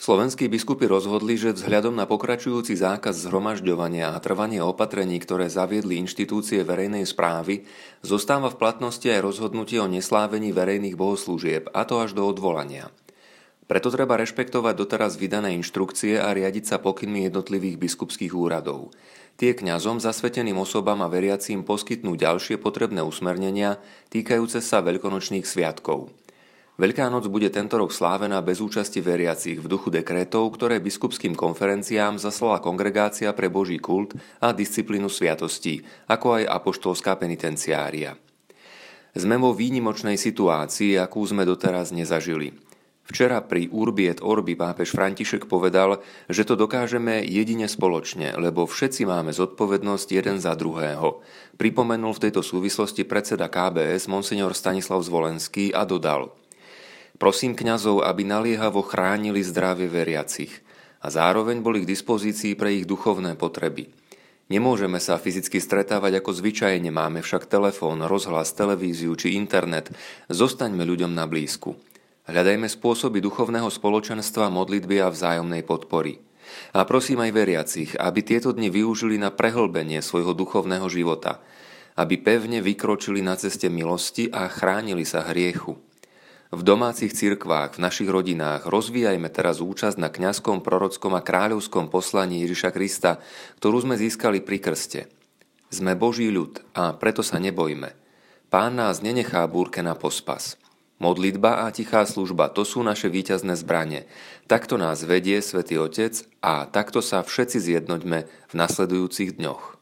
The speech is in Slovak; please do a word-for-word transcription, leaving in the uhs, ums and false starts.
Slovenskí biskupy rozhodli, že vzhľadom na pokračujúci zákaz zhromažďovania a trvanie opatrení, ktoré zaviedli inštitúcie verejnej správy, zostáva v platnosti aj rozhodnutie o neslávení verejných bohoslúžieb, a to až do odvolania. Preto treba rešpektovať doteraz vydané inštrukcie a riadiť sa pokynmi jednotlivých biskupských úradov. Tie kňazom, zasveteným osobám a veriacím poskytnú ďalšie potrebné usmernenia týkajúce sa veľkonočných sviatkov. Veľká noc bude tento rok slávená bez účasti veriacich v duchu dekrétov, ktoré biskupským konferenciám zaslala Kongregácia pre Boží kult a disciplínu sviatostí, ako aj apoštolská penitenciária. Sme vo výnimočnej situácii, akú sme doteraz nezažili. Včera pri Urbi et Orbi pápež František povedal, že to dokážeme jedine spoločne, lebo všetci máme zodpovednosť jeden za druhého. Pripomenul v tejto súvislosti predseda ká bé es monsignor Stanislav Zvolenský a dodal: Prosím kňazov, aby naliehavo chránili zdravie veriacich a zároveň boli k dispozícii pre ich duchovné potreby. Nemôžeme sa fyzicky stretávať ako zvyčajne, máme však telefón, rozhlas, televíziu či internet. Zostaňme ľuďom na blízku. Hľadajme spôsoby duchovného spoločenstva, modlitby a vzájomnej podpory. A prosím aj veriacich, aby tieto dni využili na prehlbenie svojho duchovného života, aby pevne vykročili na ceste milosti a chránili sa hriechu. V domácich cirkvách, v našich rodinách rozvíjajme teraz účasť na kňazskom, prorockom a kráľovskom poslaní Ježiša Krista, ktorú sme získali pri krste. Sme Boží ľud a preto sa nebojme. Pán nás nenechá búrke na pospas. Modlitba a tichá služba, to sú naše víťazné zbrane. Takto nás vedie Svätý Otec a takto sa všetci zjednoťme v nasledujúcich dňoch.